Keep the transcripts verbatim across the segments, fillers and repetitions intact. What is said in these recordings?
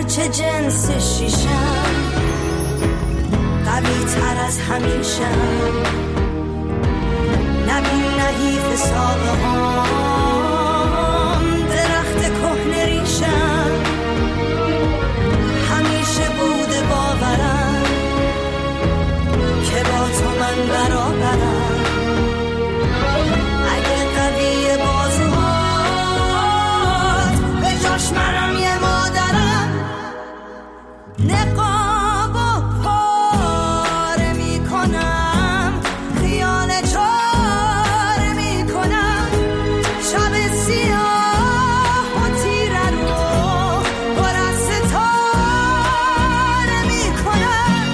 هرچه جنس شیشم قوی تر از همیشم نبین نحیف ساقه هم درخت کهنه ریشم همیشه بوده باورم که با تو من برابرم اگه قوی بازوهات به جاش منم یه مادرم نقاب و پاره میکنم خیال چاره میکنم شب سیاه و تیره رو پر از ستاره میکنم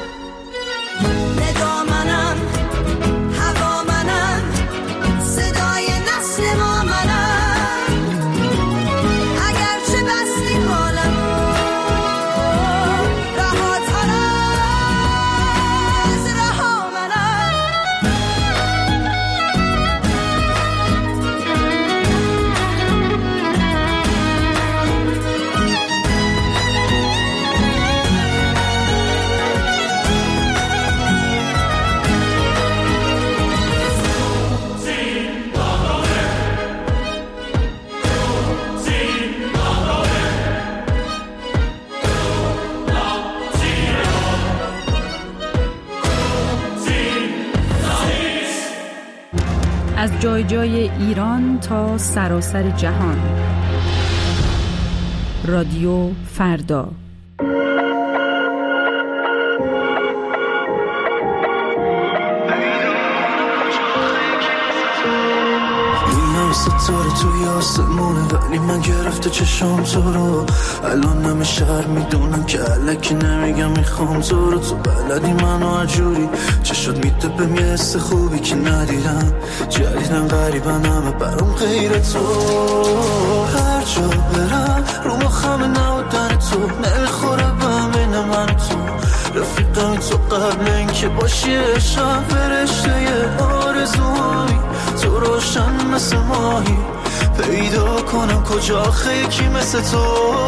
ندا منم هوا منم صدای نسل ما منم اگرچه بستی حالمو رهاتر از رها منم از جای جای ایران تا سراسر جهان. رادیو فردا. ستاره توی آسمونه ولی من گرفته چشم تو رو الان همه شهر میدونم که الکی نمیگم میخوام تو رو تو بلدی منو عجوری چشات میده بهم یه حس خوبی که ندیدم جدیدن غریبن همه برام غیر تو هر جا برم رو مخم نبودن تو نمیخوره بهم بین من و تو رفیقم تو قبل اینکه باشی عشقم فرشته یه آرزوهایی تو روشن مثل ماهی پیدا کنم کجا خیکی مثل تو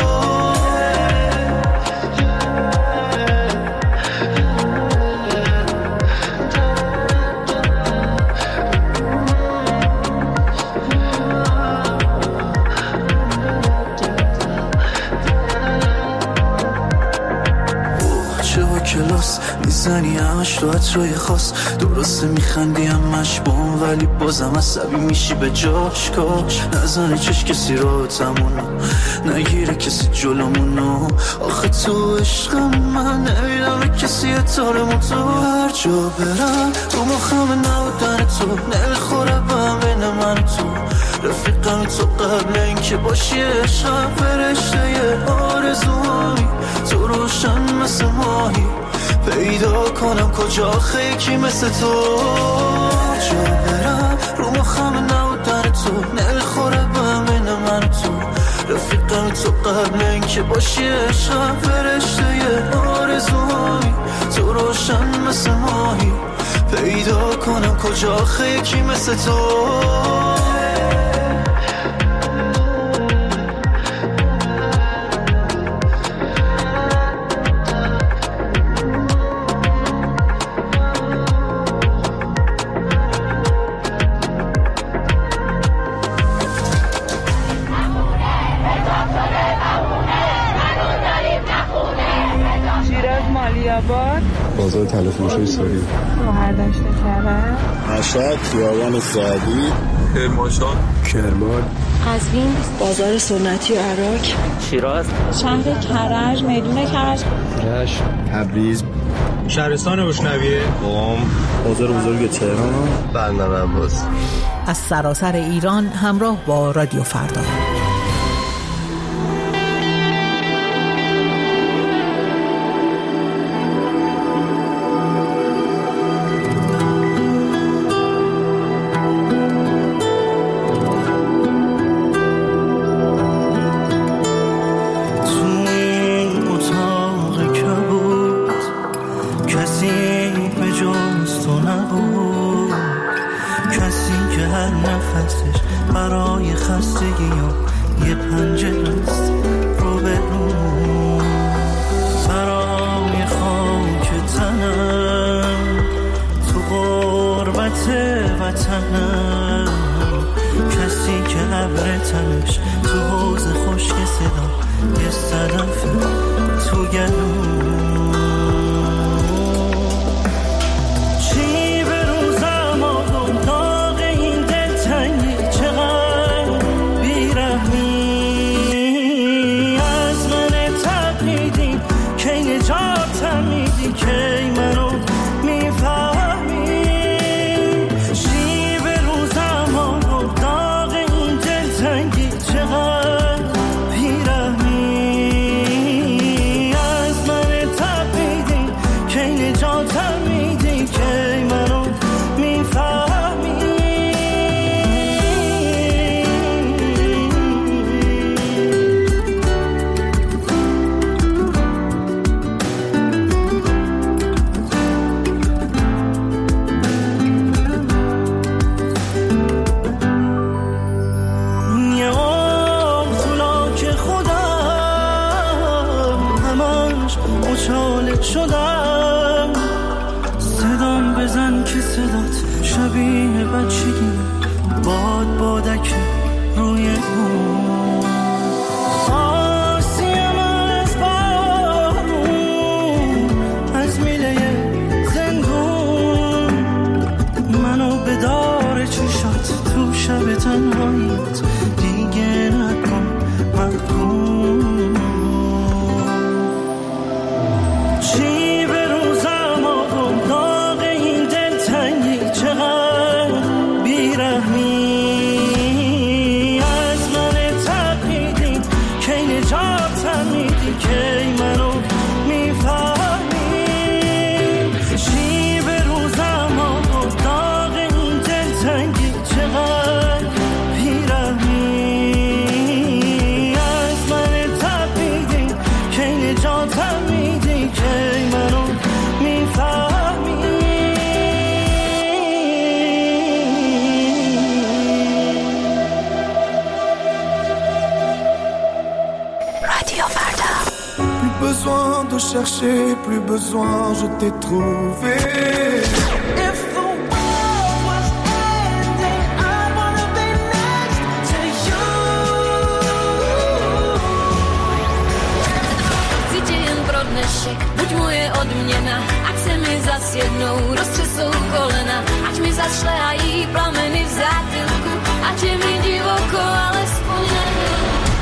کلاس میزنی همش تو عطرهای خاص درسته میخندی همش بام ولی بازم عصبی میشی به جاش کاش نزنه چش کسی رو تمونو نگیره کسی جلومونو آخه تو عشقم من نمیدم به کسی اتارمون تو هر جا برم تو مخم نبودن تو نمیخوره بهم بین من تو رفیقم تو قبل اینکه باشی عشقم فرشته یه آرزوهایی تو روشن مثل ماهی پیدا کنم کجا خیکی مثل تو جا برم رو مخم نبودن تو نمیخوره بهم بین من تو رفیقم تو قبل اینکه باشی عشقم فرشته یه آرزوهایی تو روشن مثل ماهی پیدا کنم کجا خیکی مثل تو بازار تلفروشی ساری روهر دشت کرد مشهد خیابان سعدی کرمانشاه کرمان قزوین بازار سنتی و عراق شیراز شهر کرج میدون کرج رشت تبریز شهرستان بشنویه قم بازار بزرگ تهران بندر عباس از سراسر ایران همراه با رادیو فردا. برای خستگی و وطنم، کسی که ابر تنش تو حوض خشک صدا یه صدف تو گلوم. چی به روزم آقام داغ این دلتنگی، چقدر بیرحمی از من تقلیدی، کی نجاتم میدی، کی منو میفهمی. چی به روزم آقام داغ این دلتنگی، چقدر بیرحمی از من تقلیدی، کی نجاتم میدی، کی منو میفهمی. یه عمر طولا که خودم همش مچاله شدم، صدام بزن که صدات شبیه بچگی، باد بادک روی اون آسیم از بارون، از میله زندون منو به دار چشات تو شب تنهاییت دیگه نکن محکوم. چی به روزم آقام داغ این دلتنگی، چقدر بیرحمی از من تقلیدی، کی نجاتم میدی، کی منو میفهمی. چی به روزم آقام داغ این دلتنگی، چقدر بیرحمی از من تقلیدی، کی نجاتم میدی، کی منو میفهمی. رادیو فردا. Plus besoin de chercher, plus besoin, je t'ai trouvé. If the world was ending, I wanna be next to you. Cítě jen pro dnešek, buď moje odměna, ať se mi zas jednou roztřesou kolena, ať mi zašlehají plameny v zátylku, ať je mi divoko, alespoň nebyl.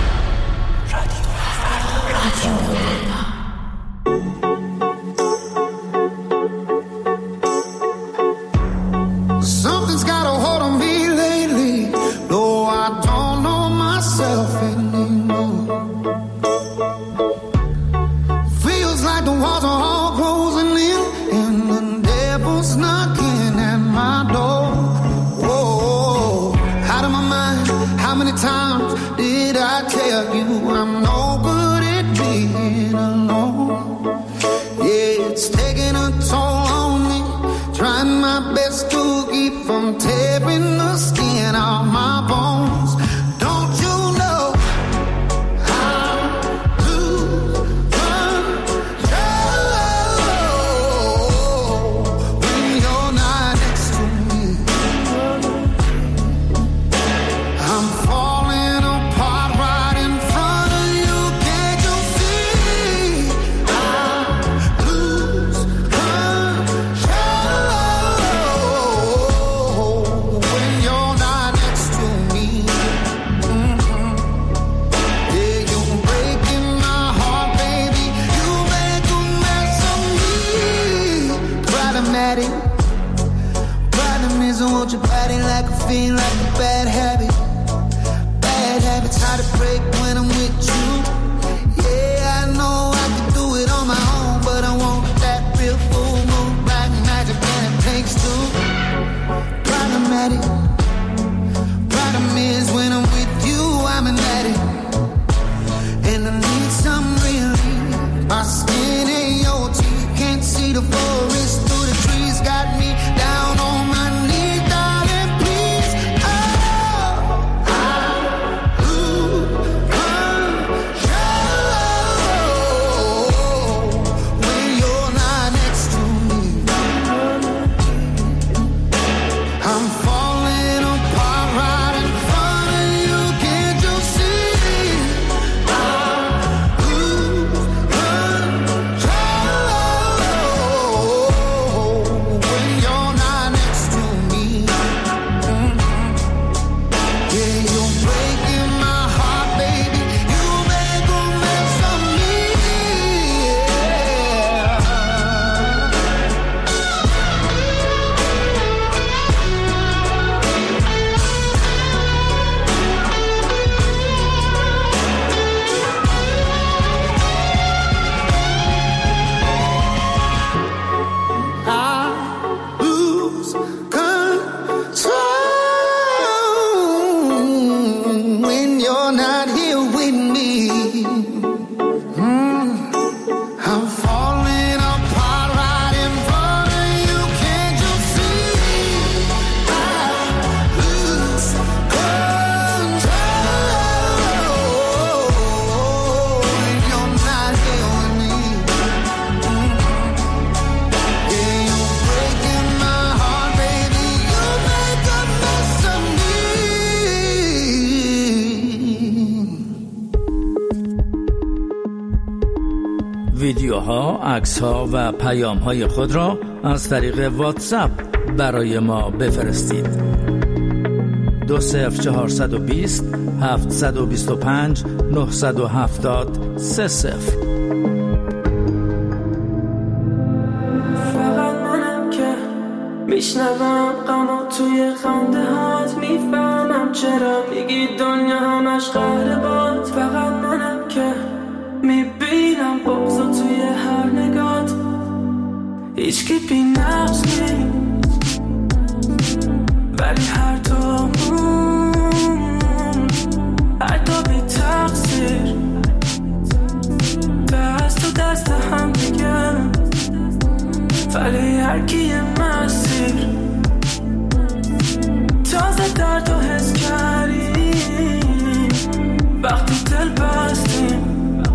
Something's got a hold on me lately, though I don't know myself anymore. Feels like the walls are all closing in, and the devil's knocking at my door. Whoa, out of my mind, how many times did I tell you I'm no good at being alone? Yeah, it's taking a toll on me, trying my best to keep from tearing the skin off my bones. Don't you know I lose control when you're not next to me? I'm falling apart right in front of you. Can't you see? I lose control when you're not next to me. Mhm. Yeah, you're breaking my heart, baby. You make a mess of me. Problematic. Problem is I want your body like a fiend, like a bad habit. Bad habits hard to break when I'm with you. Yeah, I know I can do it on my own, but I want that real full moon, black magic, and it takes two. Problematic. Problem is when I'm with you, I'm an addict, and I need some relief. My skin ain't your teeth, can't see the forest through the trees. Got me down on my knees, darling, please. Oh, I lose control ویدیوها، عکس‌ها و پیام‌های خود را از طریق واتساپ برای ما بفرستید. دو صفر چهارصد و بیست هفتصد و بیست و پنج نهصد و هفتاد سه صفر. فقط منم که میشنوم غمو توی خنده هات، میفهمم چرا میگی دنیا همش قهر باد. فقط منم که میبینم بغضو توی هر نگات، هیچکی بی نقص نیست ولی هر دومون هر دو بی تقصیر دست و دست هم دیگه، ولی هر کی یه مسیر. تازه درد و حس کردیم وقتی دل بستیم،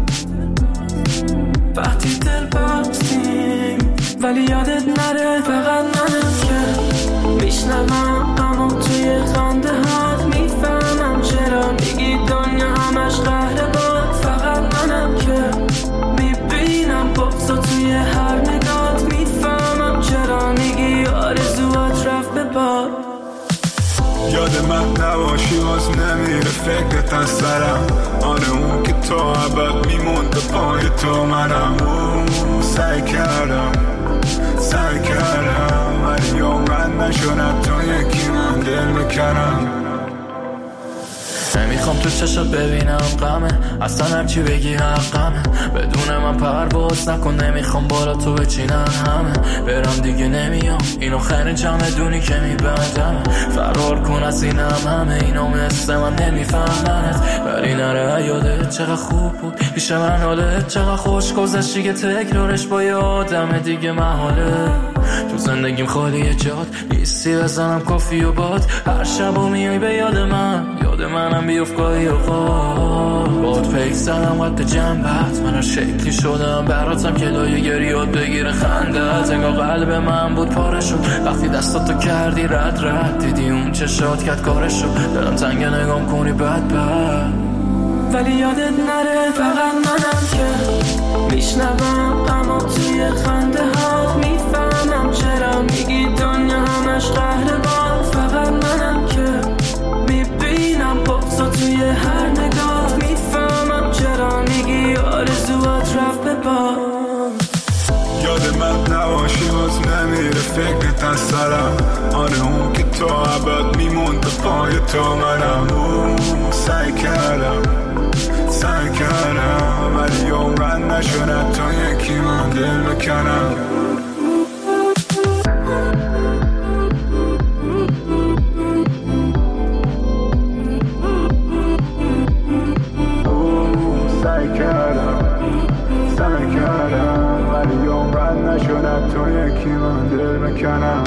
وقتی دل بستیم. ولی یادت نره فقط منم که میشنوم اما توی خنده هات، میفهمم چرا میگی دنیا همش قهر باد. فقط منم که میبینم بغضو توی هر نگات، میفهمم چرا میگی آرزوات رفت به باد. یاد من نباشی باز نمیره فکرت از سرم، آره اون که تو عبد میموند پای تو منم. سعی کردم سعی کردم ولی عمرن نشدم تو یکی من دل بکنم. نمیخوام تو چشات ببینم غمه، اصلا هرچی بگی حقمه. بدون من پرواز نکن، نمیخوام بالا تو بچینن همه. برم دیگه نمیام، اینو خیلی جمع دونی که میبندم. فرار کن از اینم همه، اینو مثل من نمیفهمنت. ولی نره یادت چقدر خوب بود پیش من، حالت چقدر خوش گذشتی که تکرارش با یه آدم دیگه محاله. تو زندگیم خالیه جات نیستی، بزنم کافی و باد. هر شبو میای به یاد من، یاد منم بیفت گاهی اوقات. باد پیک زدم قد جنبت، من هر شکلی شدم براتم که لایه گریات بگیره خندت. انگار قلب من بود پاره شد وقتی دستاتو کردی رد رد، دیدی اون چشات کت کارش شد. دلم تنگه نگام کنی بد بد، ولی یادت نره فقط منم که میشنوم غمو توی خنده هات، میفهمم چرا میگی دنیا همش قهر باد. فقط منم که میبینم بغضو توی هر نگاه، میفهمم چرا میگی آرزوات رفت به باد. یاد من نباشی باز نمیره فکرت از سرم، آره اون که تو عبد میموند پای تو منم. سعی کردم سعی کردم ولی عمرن نشدم تو یکی من دل بکنم. سعی کردم سعی کردم ولی عمرن نشدم تو یکی من دل بکنم.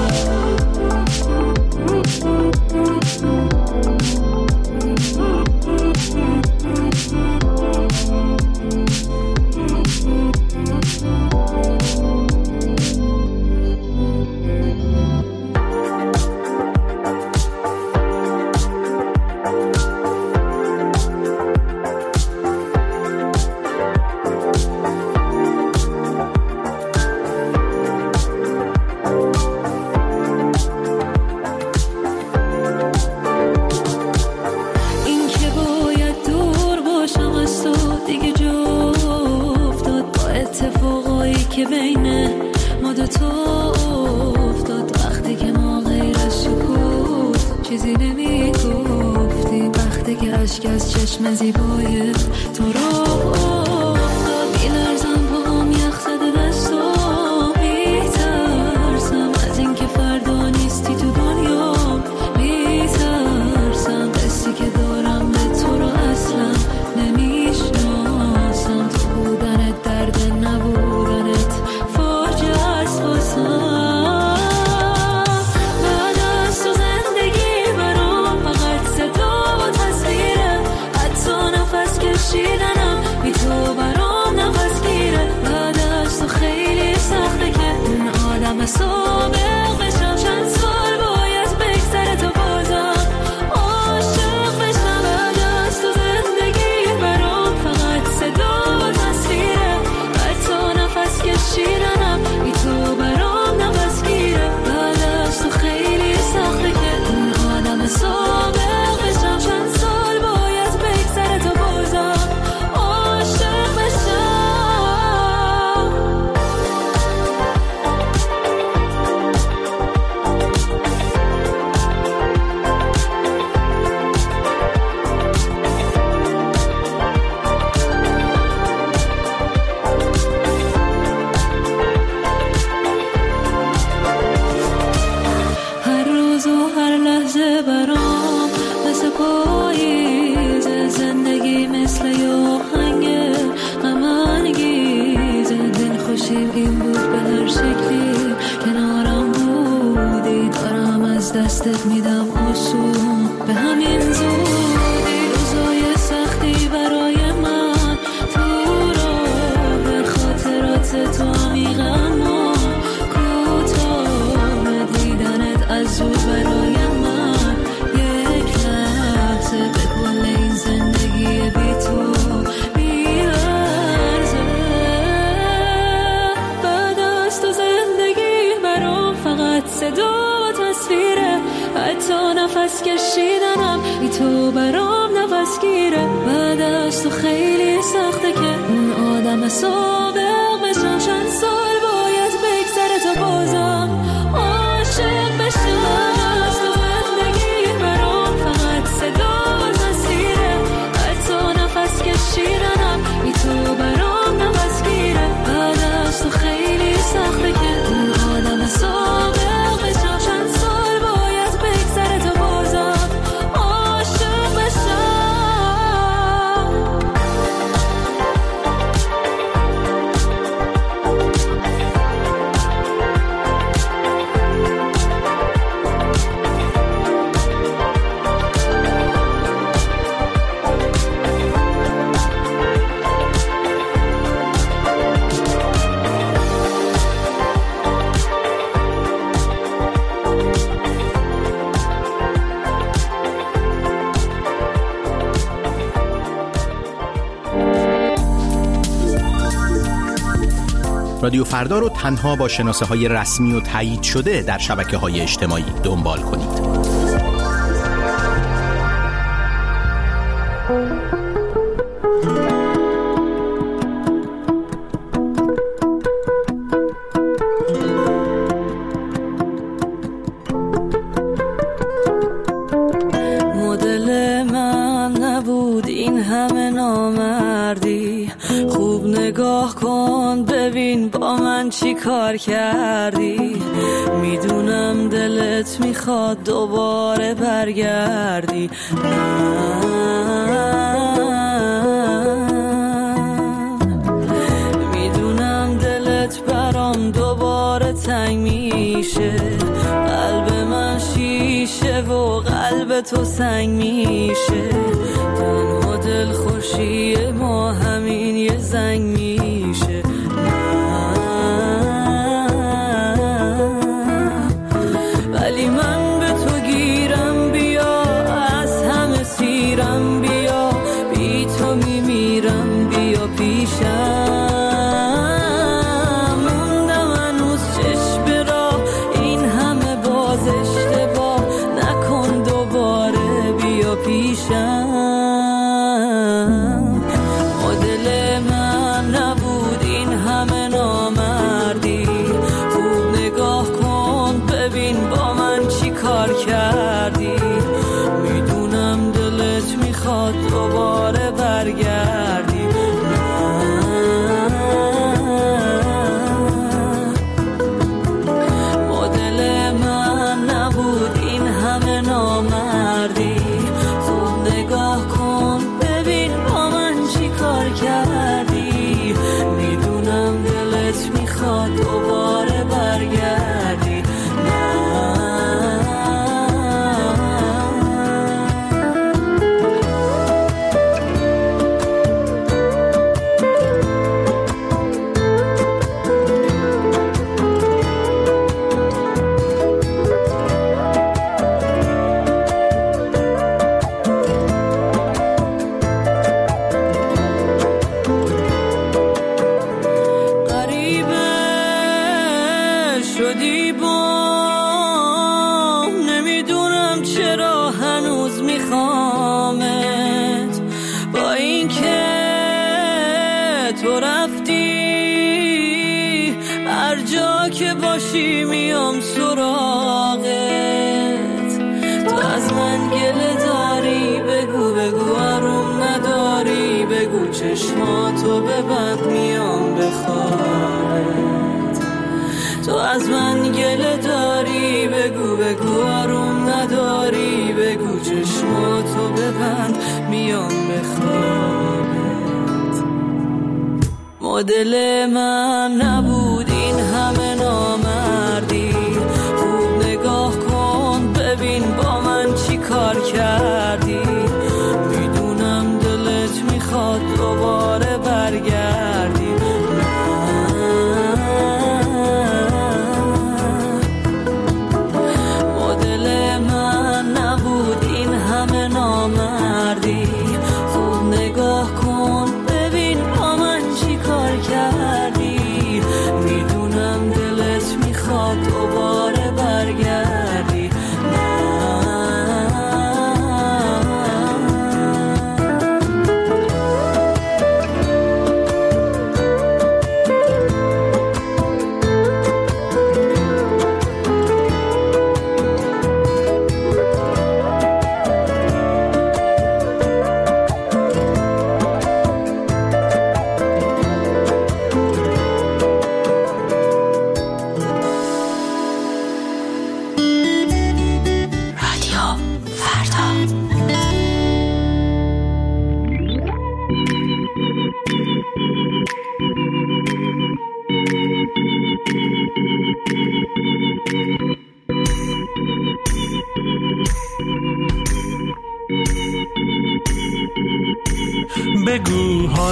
که بین ما دو تا افتاد وقتی که ما غیر از سکوت چیزی نمی گفتیم، وقتی که عشق از چشم زیبای تو را افتاد. بیلرزم پاهم یخ زده دستم، میترسم از این که فردا نیستی تو دنیا، میترسم قصی که دارم به تو را اصلا نمیشناسم. تو بودنت درد نبودنت فاجعه است واسم. بعد از تو زندگی برام فقط صدا و تصویره، حتی نفس کشیدنم از دستت میدم آسون به همین زودی روزای سختی برای من تو راه خاطرات تو عمیقم کوتاه دیدنت از زود برای من یک لحظه به کل این زندگی بی تو میارزه بعد از تو زندگی برام فقط صدا تصویره حتی نفس کشیدنم ای تو برام نفس گیره بعد از تو خیلی سخته که اون آدم سابق بشم چند سال باید بگذره تا بازم عاشق بشم از تو زندگی برام فقط صدا تصویره حتی نفس کشیدنم ای تو برام نفس گیره بعد از تو خیلی سخته که اون آدم سابق رادیو فردا رو تنها با شناسه های رسمی و تایید شده در شبکه های اجتماعی دنبال کنید. مدل من نبود این همه نامردی خوب نگاه کن ببین با من چی کار کردی میدونم دلت میخواد دوباره برگردی میدونم دلت برام دوباره تنگ میشه قلب من شیشه و قلب تو سنگ میشه تنها دل خوشی ما همین یه زنگ میشه ولی من به تو گیرم بیا از همه سیرم بیا بی تو میمیرم بیا پیشم موندم هنوز چشم راه این همه باز اشتباه نکن دوباره بیا پیشم مدل من نبود این همه نامردی خوب نگاه کن ببین با من چی کار کردی میدونم دلت میخواد دوباره برگردی مدل من نبود این همه نامردی خوب نگاه کن ببین با من چی کار کردی میدونم دلت میخواد دوباره برگردی میام سراغت تو از من گله داری بگو بگو آروم نداری بگو چشماتو ببند میام بخوابت تو از من گله داری بگو بگو آروم نداری بگو چشماتو ببند میام بخوابت مدل من نبود این همه نامردی خوب نگاه کن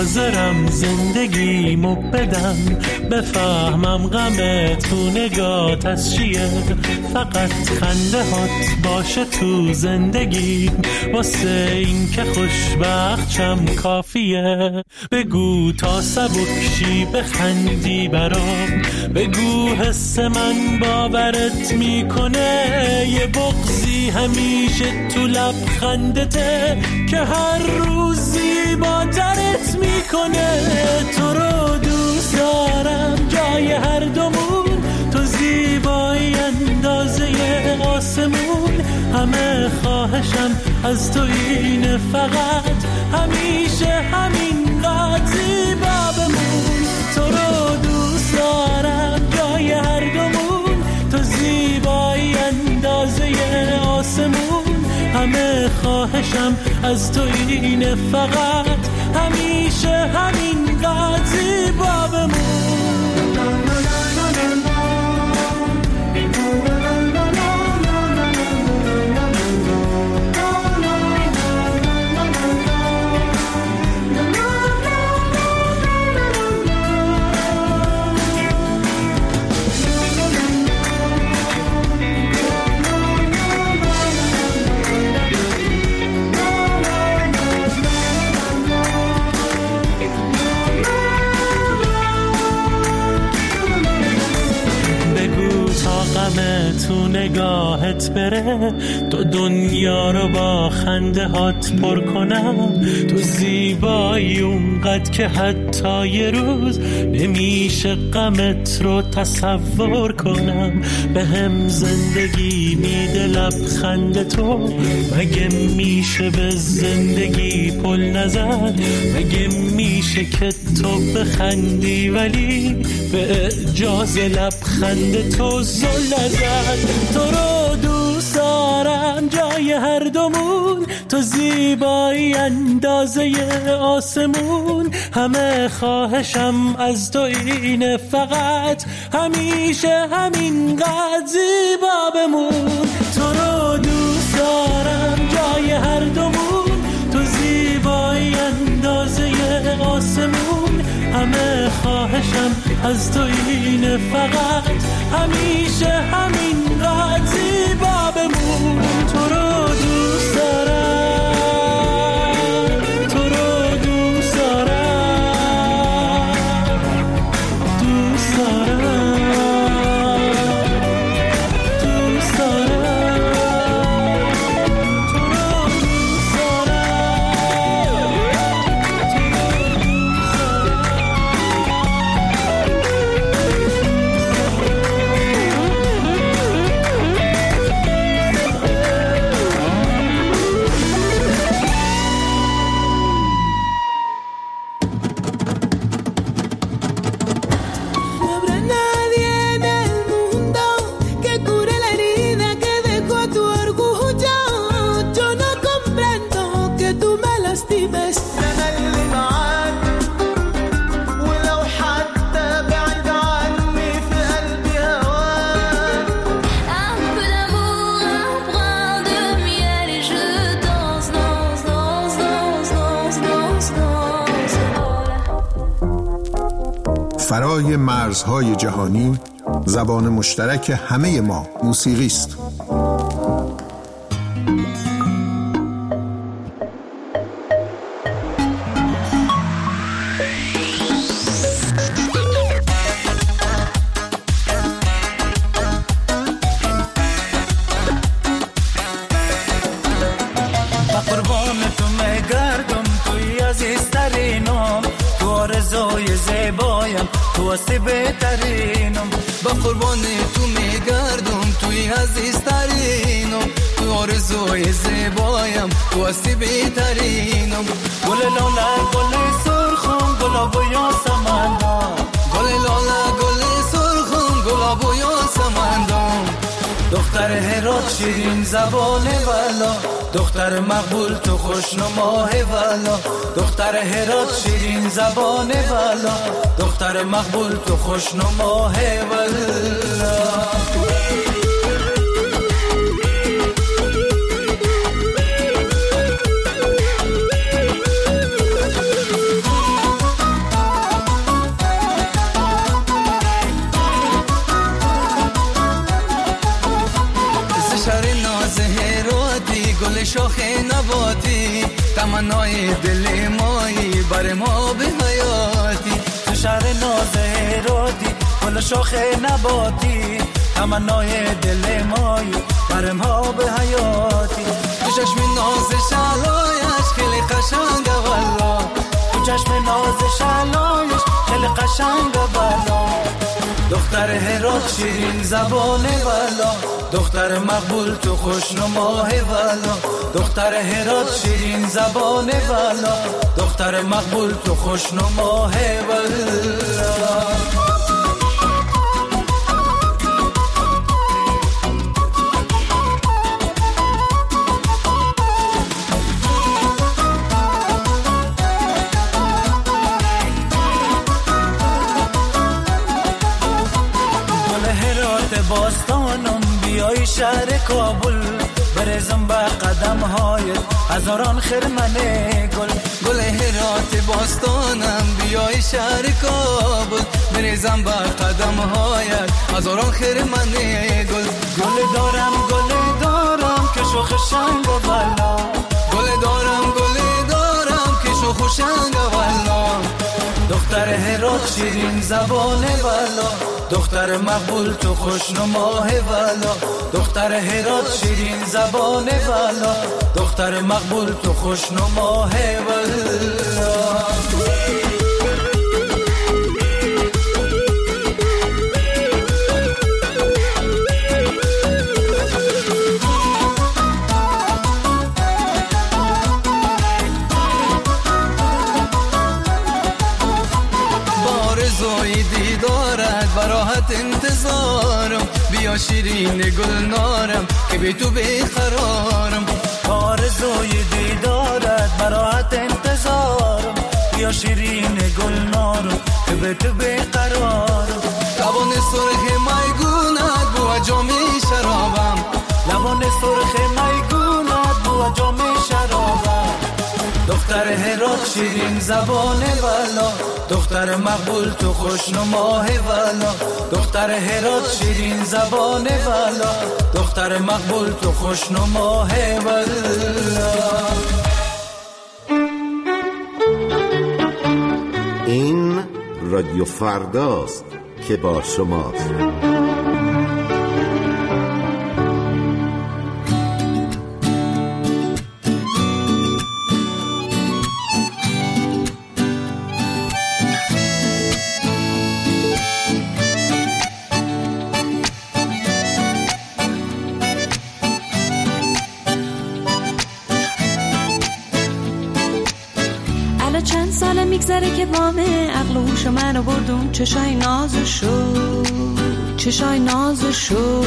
حاضرم زندگیمو بدم، بفهمم غم تو نگات از چیه، فقط خنده هات باشه تو زندگی، واسه این که خوشبخت شم کافیه. بگو تا سبکشی بخندی برام، بگو حس من باورت میکنه، یه بغضی همیشه تو لبخندته که هر روزی با درت میکنه. تو رو دوست دارم جای هر دومون، تو زیبایی اندازه آسمون، همه خواهشم از تو اینه فقط همیشه همین قد زیبا بمون. تو رو دوست دارم جای هر دومون، تو زیبایی اندازه آسمون، همه خواهشم از تو اینه فقط همیشه همین قد زیبا بمون. تو نگاهت بره، تو دنیا رو با خنده هات پر کنم، تو زیبایی اونقدر که حتی یه روز نمیشه غمت رو تصور کنم. به هم زندگی میده لبخند تو، مگه میشه به زندگی پل نزد، مگه میشه که تو بخندی ولی به اجاز لبخند تو زل نزد. تو رو دوست دارم جای هر دومون، تو زیبایی اندازه آسمون، همه خواهشم از تو اینه فقط همیشه همین قد زیبا بمون. تو رو دوست دارم جای هر دومون، تو زیبایی اندازه آسمون، همه خواهشم از تو اینه فقط همیشه همین قد زیبا بمون. تو رو دوست دارم، تو رو دوست دارم، دوست دارم، دوست دارم، تو رو دوست فرای مرزهای جهانی، زبان مشترک همه ما موسیقی است. تو هستی بهترینم، با قربان تو میگردم، توی عزیزترینم، تو آرزوی زیبایم، تو هستی بهترینم. گل لاله گل سرخم گلاب و یاسمندم، گل لاله گل سرخم گلاب و یاسمندم. دختر هرات شیرین زبان والا، دختر مقبول تو خوشنماه والا، دختر هرات شیرین زبان والا، دختر مقبول تو خوشنماه والا. تمنای دل مایی بر ما به حیاتی تو شهر ناز هراتی گل شاخ نباتی تمنای دل مایی بر ما به حیاتی تو چشم ناز شلایش خیلی قشنگه والا تو چشم ناز شلایش خیلی قشنگه والا دختر هرات شیرین زبانه والا دختر مقبول تو خوشنماه والا دختر هرات شیرین زبانه والا دختر مقبول تو خوشنماه والا باستانم بیای شهر کابل برزم به قدم های هزاران خرمنه گل گل هرات باستانم بیای شهر کابل برزم به قدم های هزاران خرمنه گل گل دارم گل دارم که شوخ شنگ و والا گل دارم گل دارم که شوخ شنگ و والا دختر هرات شیرین زبانه والا دختر مقبول تو خوشنماه والا دختر هرات شیرین زبانه والا دختر مقبول تو خوشنماه والا براحت انتظارم بیا شیرین گلنارم که بی تو بیقرارم آرزوی دیدارت براحت انتظارم بیا شیرین گلنارم که بی تو بیقرارم لبان سرخ میگونت بو جام شرابم لبان سرخ میگونت بو جام شرابم دختر هرات شیرین زبانه والا دختر مقبول تو خوشنماه والا دختر هرات شیرین زبانه والا دختر مقبول تو خوشنماه والا این رادیو فرداست که با شماست. میگذره که بامه عقل و هوش منو بردون چشای نازشو چشای نازشو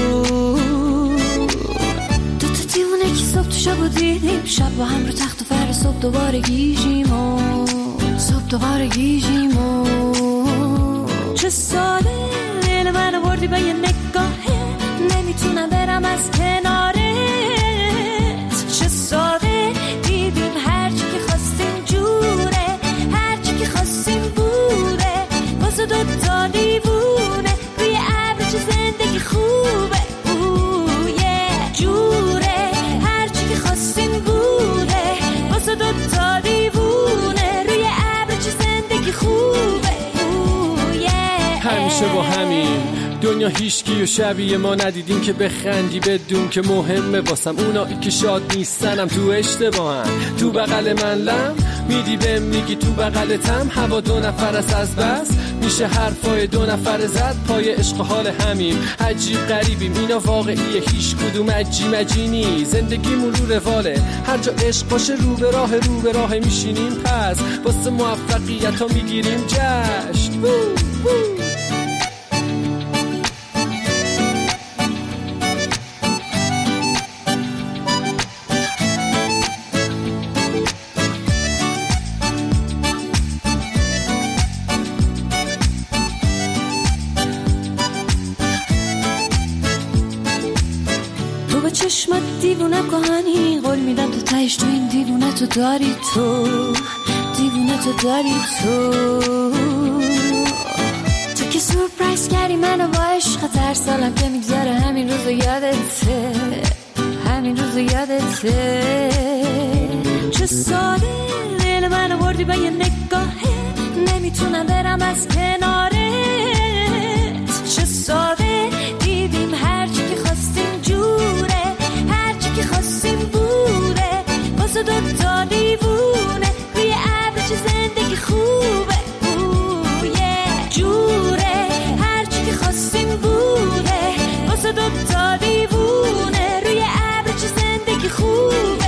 دو تا دیوونه که صبح تو شب و دیدیم شب با هم رو تخت و فر صبح دوباره گیجیم و صبح دوباره گیجیم و چه ساده دل منو بردی به یه نگاهه نمیتونم برم از کنارت چه ساده دیدیم هرچی که خواستیم جوره خواستیم بوده واسه دوتا دیوونه روی ابر چه زندگی خوبه اوه جوره هرچی که خواستیم بوده واسه دوتا دیوونه روی ابر چه زندگی خوبه اوه همیشه با همین دنیا هیچکی و شبیه ما ندیدیم که بخندی بدون که مهمه واسم اونایی که شاد نیستنم تو اشتباهن تو بغل من لم میدی بهم میگی تو بغلتم هوا دو نفر است از بس میشه حرفای دو نفر زد پای عشق حال همیم عجیب غریبیم اینا واقعیه هیچ کدوم عجی مجینی زندگیمون رو رواله هر جا عشق باشه رو به راه رو به راه میشینیم پس واسه موفقیت ها میگیریم جشن بو بو. چشمت دیوونه کهانی قول میدم تو تایش تو این دیوونه تو داری تو دیوونه تو داری تو تو که سورپرایز کردی منو با عشق هر سالم که میگذره همین روزو یادته همین روزو یادته چه چه ساده دل من آوردی به یه نگاهه، نمیتونم برم از کنارت. چه ساده دیدیم هرچی که خواستیم جوره، هرچی که خواستیم بوده، واسه دوتا دیوونه روی ابر چه زندگی خوبه. اوه جوره هرچی که خواستیم بوده، واسه دوتا دیوونه روی ابر چه زندگی خوبه.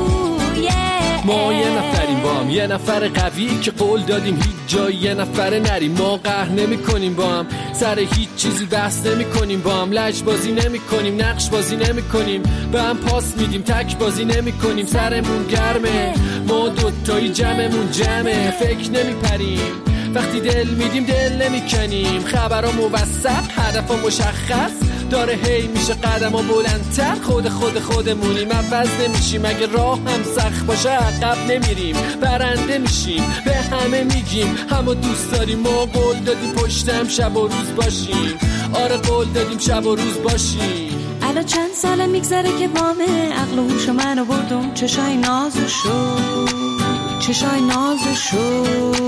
ما یه نفریم با هم، یه نفر قوی که قول دادیم هیچ جایی یه نفر نریم. ما قهر نمی کنیم با هم، سر هیچ چیزی بحث نمی کنیم با هم، لج بازی نمی کنیم، نقش بازی نمی کنیم، به هم پاس میدیم، تک بازی نمی کنیم. سرمون گرمه، ما دوتایی جمعمون جمعه، فکر نمی پریم وقتی دل میدیم دل نمی کنیم. خبرها موثق، هدفها مشخص داره، هی میشه قدم ها بلندتر. خود خود خودمونیم، عوض نمیشیم، اگه راه هم سخت باشه عقب نمیریم، برنده میشیم. به همه میگیم همو دوست داریم، ما قول دادیم پشتم شب و روز باشیم. آره قول دادیم شب و روز باشیم. الان چند ساله میگذره که بامه، عقل و هوش منو بردم چشای نازشو، چشای نازشو.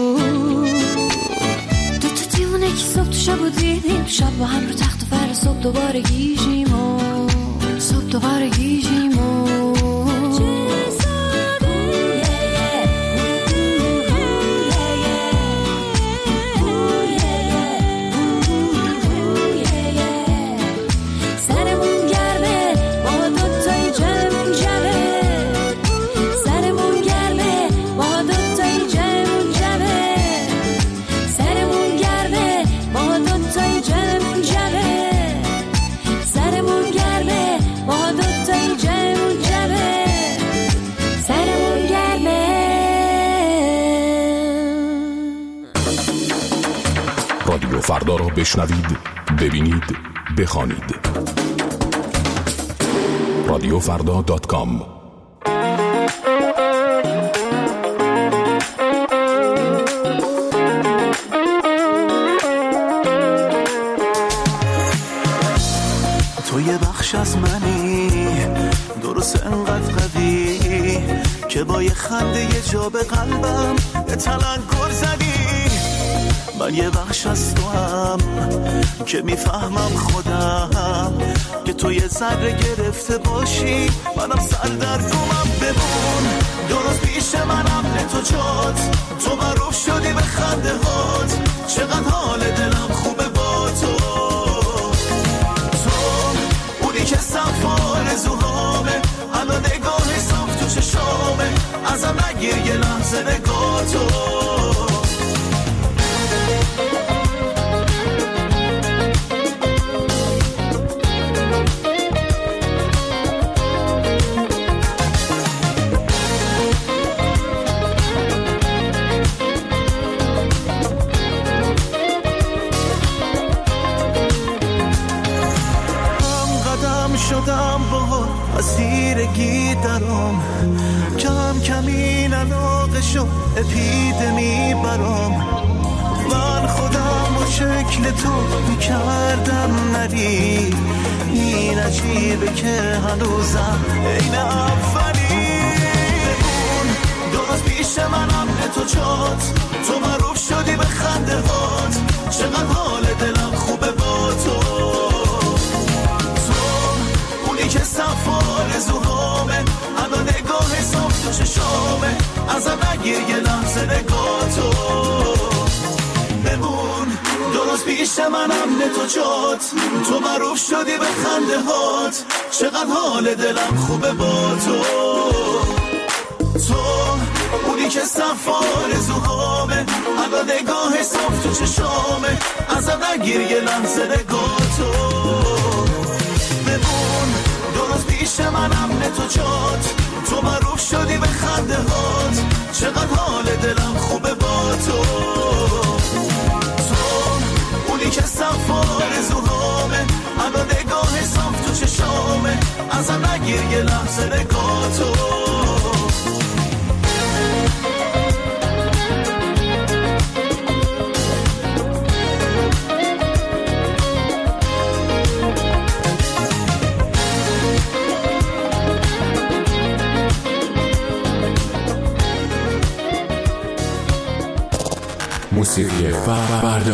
دو تا دیوونه که صبح تو شب و دیدیم، شب با هم رو تخت و فر، صبح دوباره گیجیم و صبح دوباره گیجیم و رادیو فردا را بشنوید، ببینید، بخوانید. رادیو فردا دات کام. تو یه بخش از منی، درست انقدر قوی که با یه خنده یه جا به قلبم یه تلنگر زدی. من یه بخش از تو هم که میفهمم خودم که تو یه ذره گرفته باشی، منم سردرگمم. بمون درست پیش منم، نه تو جات تو معروف شدی به خنده هات. چقدر حال دلم خوبه با تو، تو اونی که صف آرزوهامه، الان نگاه صاف تو چشامه، ازم نگیر یه لحظه نگاه تو. شدم با اسیرگی درام، کم کم این علاقه شد اپیدمی برام. من خودم و شکل تو میکردم نری، این عجیبه که هنوزم این اولی. بمون درست پیش منم، نه تو جات تو معروف شدی به خنده هات. چقدر حال دلم خوبه با تو، که صف آرزوهامه، الان نگاه صاف تو چشامه، ازم نگیر یه لحظه نگاه تو. بمون درست پیش منم، نه تو جات تو معروف شدی به خنده هات. چقدر حال دلم خوبه با تو، تو اونی که صف آرزوهامه، الان نگاه صاف تو چشامه، ازم نگیر یه لحظه نگاه تو. بمون درست پیش منم، نه تو جات تو معروف شدی به خنده هات. چقدر حال دلم خوبه با تو، تو اونی که صف آرزوهامه، الان نگاه صاف تو چشامه، ازم نگیر یه لحظه نگاه تو. موسیقی فردا.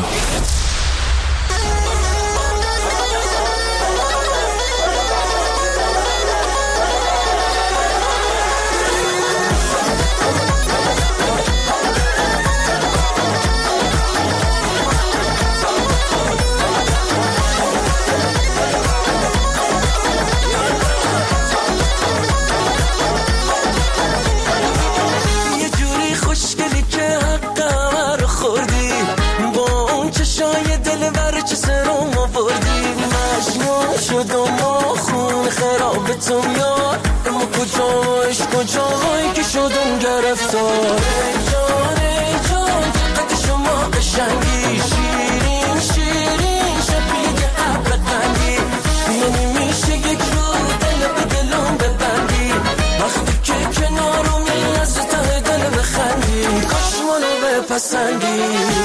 تو میاد اما کجاش کجایی که شدم گرفتار ای جان ای جان چقدر شما قشنگی شیرین شیرین شبیه ابر قندی یعنی میشه یک رو دل به دلم ببندی وقتی که کنارمی از ته دل بخندی کاش منو بپسندی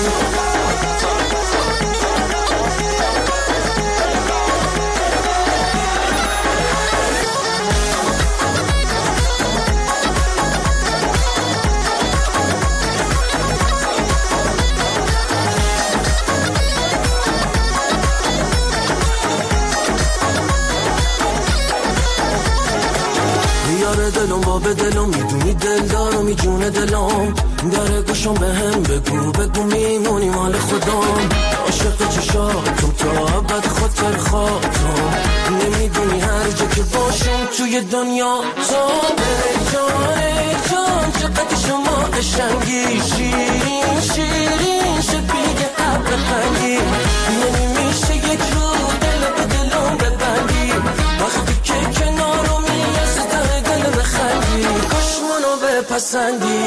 دلم با به دلم میدونی دل دارم میجونه دلم داره گوشم به هم بگو بگو میمونی مال خودم عاشق چشاتم تا ابد خاطر خاطرم نمیدونی هر جا که باشم توی دنیا تو ای جان ای جان چقدر شما قشنگی شیرین شیرین شبیه ابر قندی نمیشه یک رو دل به دلم ببندی وقتی که کنارمی از ته دل بخندی کاش منو بپسندی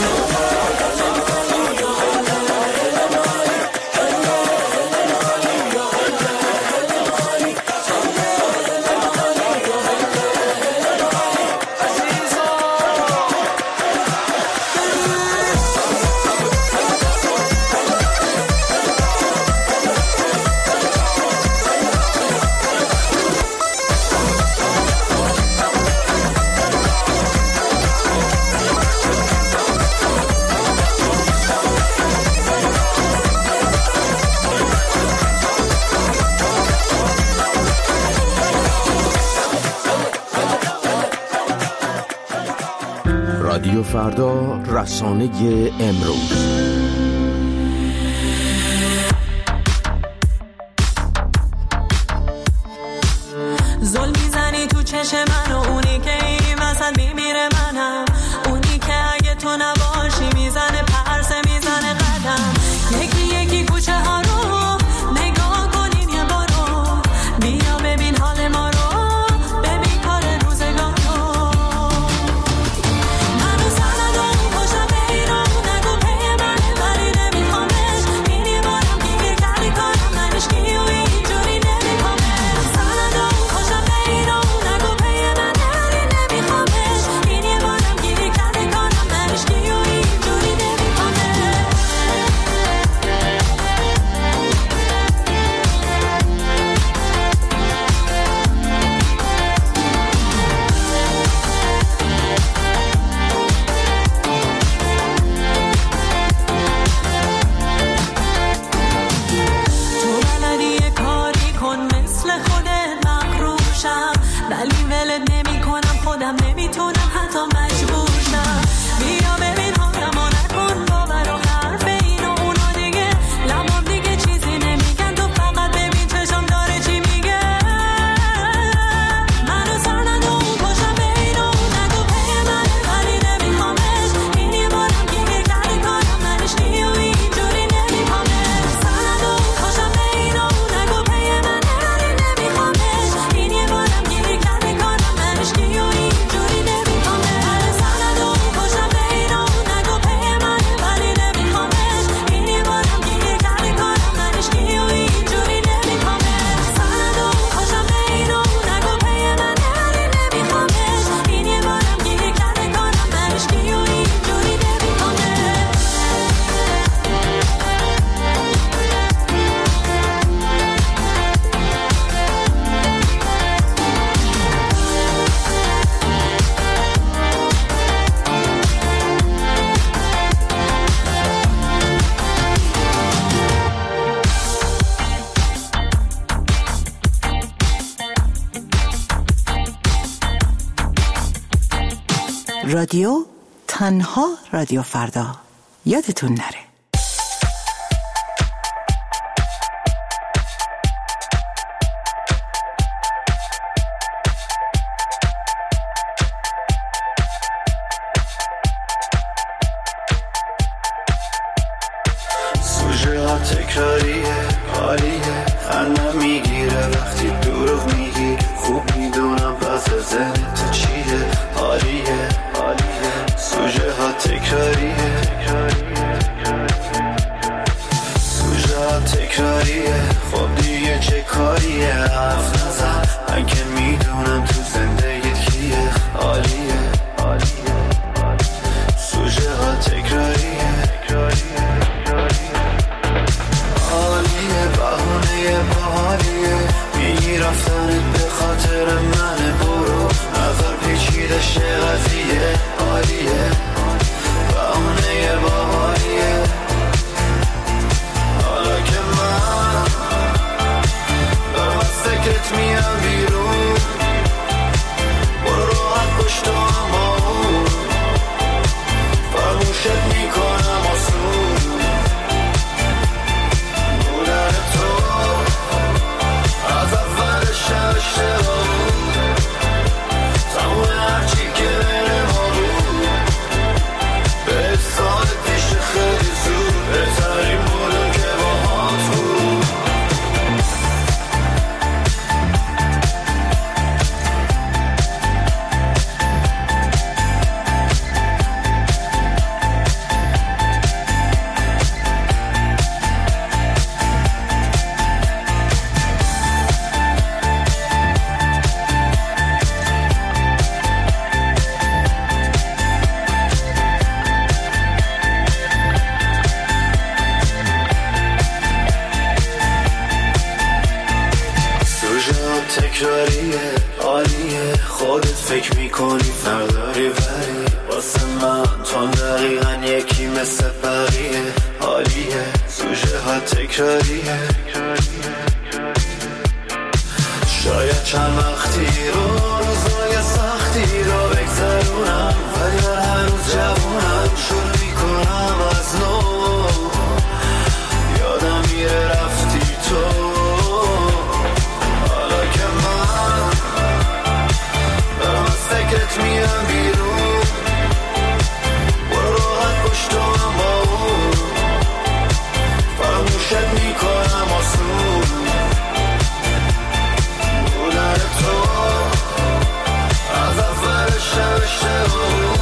رادیو فردا، رسانه امروز. زل میزنی تو چشم من و اونی که این وسط میمیره منم اونی که اگه تو نباشی میزنه پرسه میزنه قدم یکی یکی کوچه ها رو نگاه کنین یه بارو بیا ببین حال ما رو ببین کار روزگار رو منو زند و اون پشتم به ایران نگو پی منه ولی نمیخوامش اینی بارم دیگه کردی کارم ننشکی و اینجوری نمیخوامش زند و اون پشتم به ایران نگو پی منه رادیو تنها رادیو فردا، یادتون نره. سوژه ها تکراریه، حالیه، خندم میگیره وقتی دروغ میگی. خوب میدونم پس ذهن تو چیه، حالیه حالیه. سوژه ها تکراریه، سوژه ها تکراریه. خب دیگه چه کاریه، حرف نزن، من که میدونم تو زندگیت کیه، حالیه حالیه. سوژه ها تکراریه، حالیه، بهونه باحالیه. میگی رفتنت به خاطر منه، برو نظر پیچیده شه قضیه، حالیه، بهونه باحالیه. حالا که من دارم از سکرت میام بیرون، برو راحت پشت هم آون، فراموشت میکنم آسون. بودن تو از اول شب اشتباه بود، تموم هرچی که بین ما بود. به سال پیش خیلی زود بهترین بودم که با هات بود. تکراریه، عالیه، خودت فکر میکنی فرق داری ولی واسه من تو دقیقا یکی مثل بقیه، عالیه. سوژه ها تکراریه، شاید چند وقتی رو روزای سختی رو بگذرونم، ولی من هنوز جوونم، شروع میکنم از نو. یادم میره رفتی تو، سکرت میام بیرون، برو راحت پشت هم با اون، فراموشت میکنم آسون. بودن تو از اول شب اشتباه بود.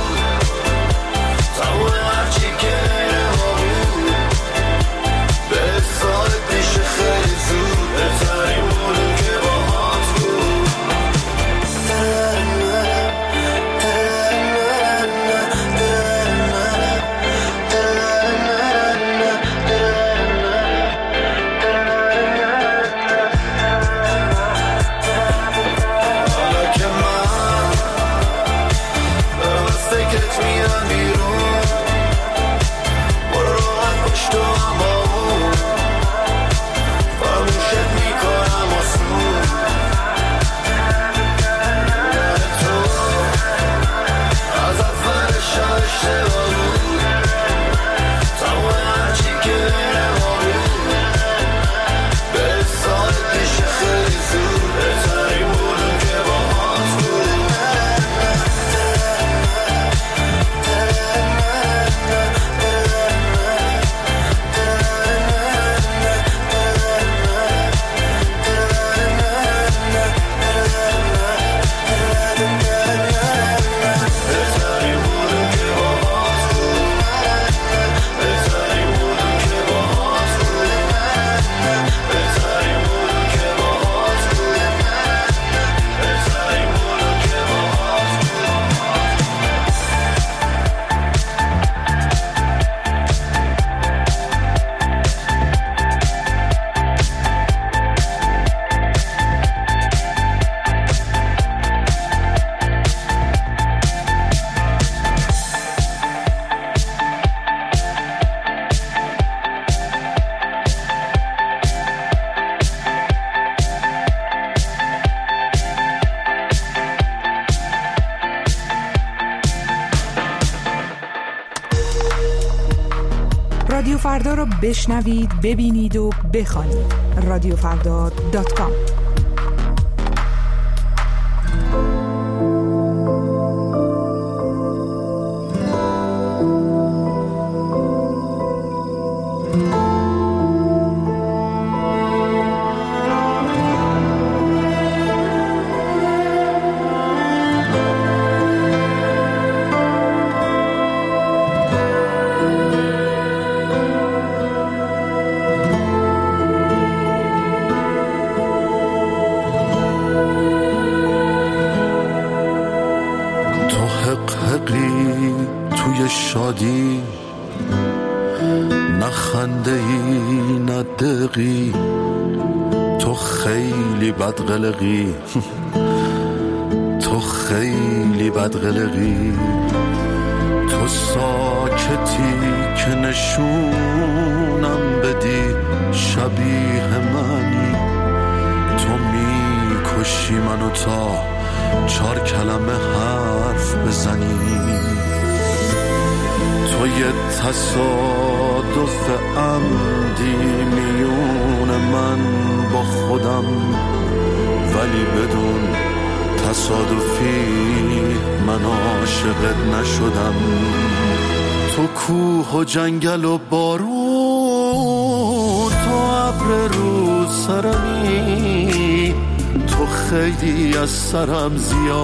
فردا رو بشنوید، ببینید و بخوانید. رادیو فردا دات کام. توی شادی نخنده ای ندقی، تو خیلی بدقلقی تو خیلی بدقلقی، تو ساکتی که نشونم بدی شبیه منی، تو میکشی منو تا چار کلمه حرف بزنی، تو یه تصادف عمدی میون من با خودم، ولی بدون تصادفی من عاشقت نشدم. تو کوه و جنگل و بارون، تو ابر رو سرمی، تو خیلی از سرم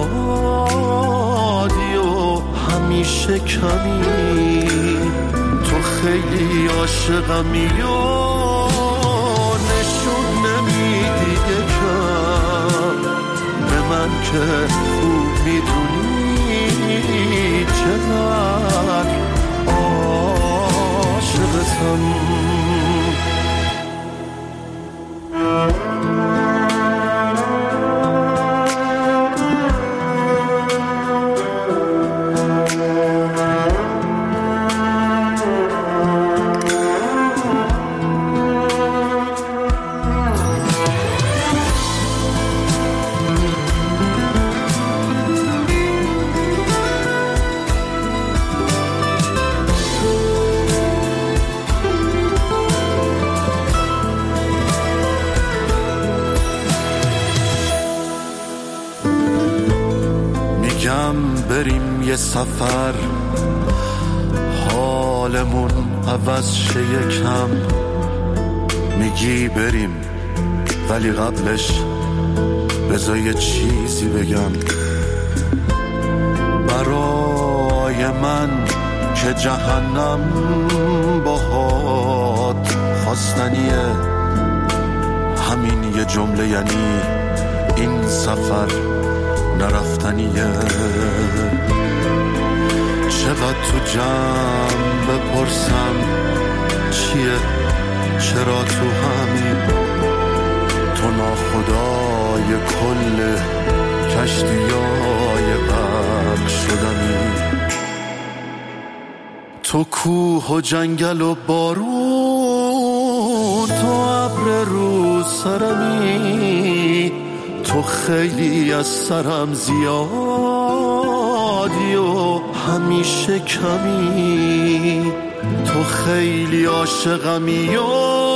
زیادی و همیشه کمی، تو خیلی عاشقمی و نشون نمیدی یکم به من که خوب میدونی چقدر عاشقتم. بریم یه سفر حالمون عوض شه یکم، میگی بریم ولی قبلش بذار یه چیزی بگم برای من که جهنم باهات خواستنیه. همین یه جمله یعنی این سفر نرفتنیه. چقدر تو جمع بپرسم چیه، چرا تو همین، تو ناخدای کل کشتیای غرق شدنی، تو کوه و جنگل و بارون، تو ابر رو سرمی، تو خیلی از سرم زیادی و همیشه کمی، تو خیلی عاشقمی و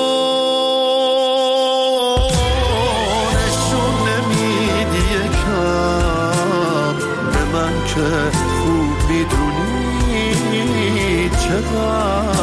نشون نمیدی یکم به من که خوب میدونی چقدر